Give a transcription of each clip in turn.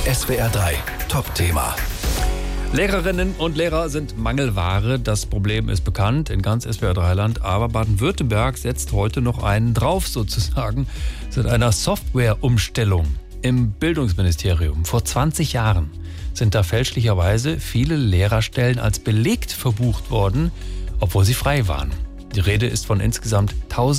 SWR 3 Top-Thema. Lehrerinnen und Lehrer sind Mangelware. Das Problem ist bekannt in ganz SWR3-Land. Aber Baden-Württemberg setzt heute noch einen drauf sozusagen. Seit einer Softwareumstellung im Bildungsministerium vor 20 Jahren sind da fälschlicherweise viele Lehrerstellen als belegt verbucht worden, obwohl sie frei waren. Die Rede ist von insgesamt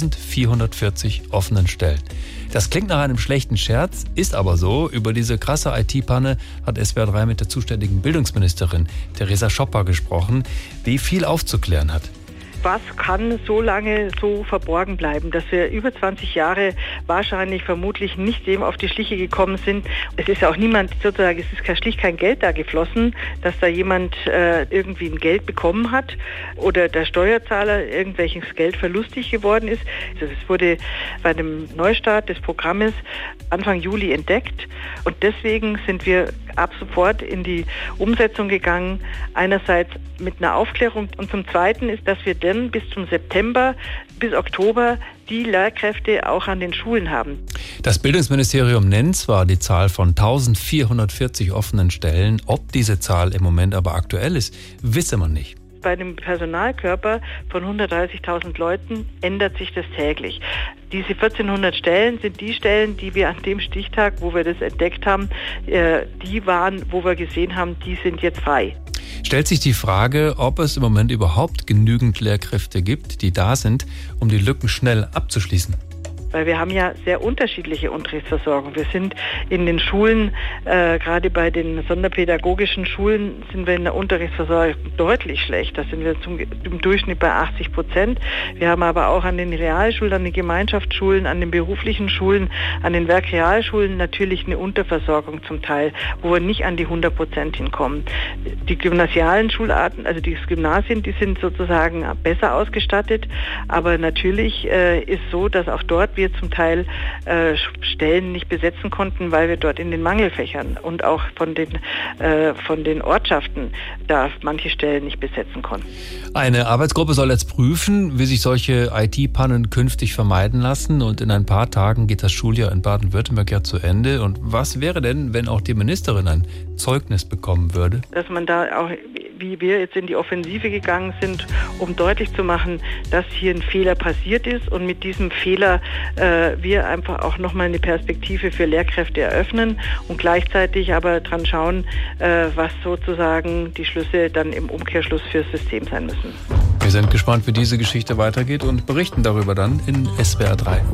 1440 offenen Stellen. Das klingt nach einem schlechten Scherz, ist aber so. Über diese krasse IT-Panne hat SWR3 mit der zuständigen Bildungsministerin Theresa Schopper gesprochen, die viel aufzuklären hat. Was kann so lange so verborgen bleiben, dass wir über 20 Jahre wahrscheinlich vermutlich nicht dem auf die Schliche gekommen sind. Es ist ja auch niemand sozusagen, es ist schlicht kein Geld da geflossen, dass da jemand irgendwie ein Geld bekommen hat oder der Steuerzahler irgendwelches Geld verlustig geworden ist. Also es wurde bei dem Neustart des Programmes Anfang Juli entdeckt und deswegen sind wir ab sofort in die Umsetzung gegangen. Einerseits mit einer Aufklärung und zum Zweiten ist, dass wir dann bis zum September, bis Oktober die Lehrkräfte auch an den Schulen haben. Das Bildungsministerium nennt zwar die Zahl von 1440 offenen Stellen, ob diese Zahl im Moment aber aktuell ist, wisse man nicht. Bei einem Personalkörper von 130.000 Leuten ändert sich das täglich. Diese 1400 Stellen sind die Stellen, die wir an dem Stichtag, wo wir das entdeckt haben, die waren, wo wir gesehen haben, die sind jetzt frei. Stellt sich die Frage, ob es im Moment überhaupt genügend Lehrkräfte gibt, die da sind, um die Lücken schnell abzuschließen. Weil wir haben ja sehr unterschiedliche Unterrichtsversorgung. Wir sind in den Schulen, gerade bei den sonderpädagogischen Schulen, sind wir in der Unterrichtsversorgung deutlich schlecht. Da sind wir im Durchschnitt bei 80%. Wir haben aber auch an den Realschulen, an den Gemeinschaftsschulen, an den beruflichen Schulen, an den Werkrealschulen natürlich eine Unterversorgung zum Teil, wo wir nicht an die 100% hinkommen. Die gymnasialen Schularten, also die Gymnasien, die sind sozusagen besser ausgestattet. Aber natürlich ist so, dass auch dort wir zum Teil Stellen nicht besetzen konnten, weil wir dort in den Mangelfächern und auch von den Ortschaften da manche Stellen nicht besetzen konnten. Eine Arbeitsgruppe soll jetzt prüfen, wie sich solche IT-Pannen künftig vermeiden lassen. Und in ein paar Tagen geht das Schuljahr in Baden-Württemberg ja zu Ende. Und was wäre denn, wenn auch die Ministerin ein Zeugnis bekommen würde? Dass man da auch, wie wir jetzt in die Offensive gegangen sind, um deutlich zu machen, dass hier ein Fehler passiert ist und mit diesem Fehler wir einfach auch nochmal eine Perspektive für Lehrkräfte eröffnen und gleichzeitig aber dran schauen, was sozusagen die Schlüsse dann im Umkehrschluss fürs System sein müssen. Wir sind gespannt, wie diese Geschichte weitergeht und berichten darüber dann in SWR 3.